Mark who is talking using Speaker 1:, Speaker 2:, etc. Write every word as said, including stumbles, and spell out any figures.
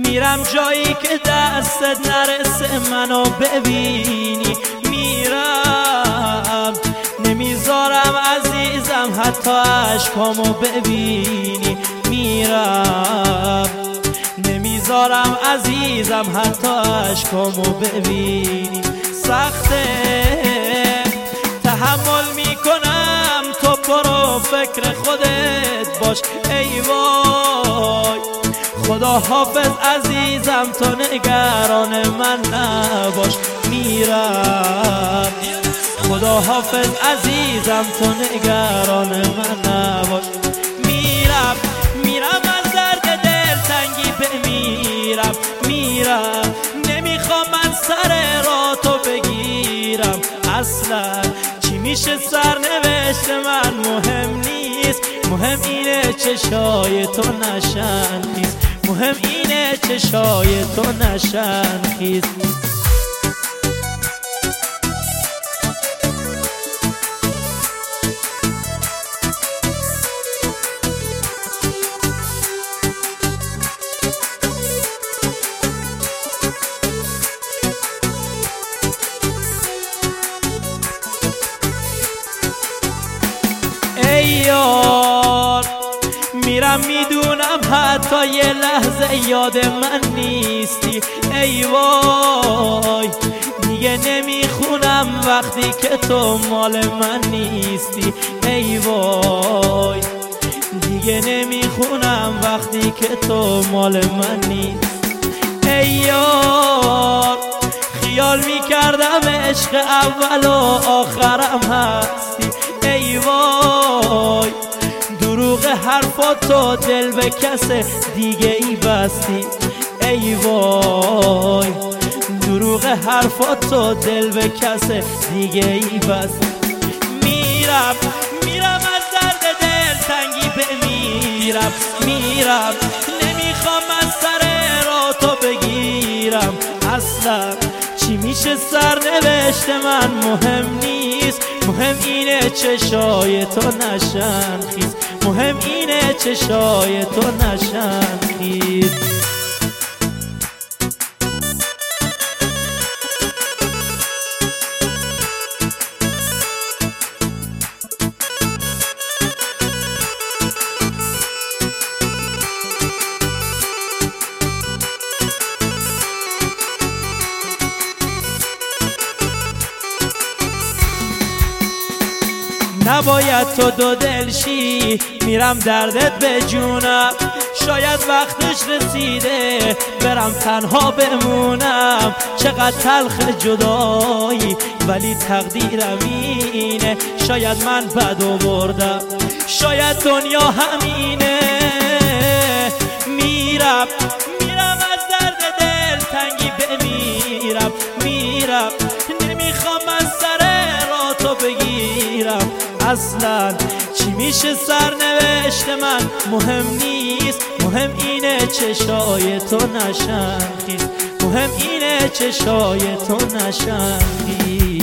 Speaker 1: میرم جایی که دستت نرسه منو ببینی، میرم نمیذارم عزیزم حتی عشقامو ببینی، میرم نمیذارم عزیزم حتی عشقامو ببینی. سخته تحمل میکنم، تو برو فکر خودت باش ای وای. خدا حافظ عزیزم تو نگران من نباش، میرم خدا حافظ عزیزم تو نگران من نباش. میرم میرم از درد دلتنگی بمیرم، میرم نمیخوام من سر را تو بگیرم اصلا. چی میشه سرنوشت من مهم نیست، مهم اینه چشای تو نشن خیز، مهم اینه چشای تو نشن خیز. ای یار میرم میدونم حتی یه لحظه یاد من نیستی، ای وای دیگه نمیخونم وقتی که تو مال من نیستی، ای وای دیگه نمیخونم وقتی که تو مال من نیستی. ای یار خیال میکردم عشق اول و آخرم هستی، ای وای دروغ حرفاتو دل به کس دیگه ای بستی، ای وای دروغ حرفاتو دل به کس دیگه ای بستی. میرم میرم از درد دلتنگی بمیرم، میرم نمیخوام از سر را تو بگیرم اصلا. چی میشه سرنوشت من مهم نیست، مهم اینه چشای تو نشن خیز، مهم اینه چشای تو نشن خیز. نباید تو دو دلشی، میرم دردت به جونم، شاید وقتش رسیده برم تنها بمونم. چقدر تلخ جدایی ولی تقدیرم اینه، شاید من بد آوردم شاید دنیا همینه. میرم میرم از درد دلتنگی بمیرم، میرم نمیخوام از سر را تو بگیرم اصلا. چی میشه سرنوشت من مهم نیست، مهم اینه چشای تو نشن خیز، مهم اینه چشای تو نشن خیز.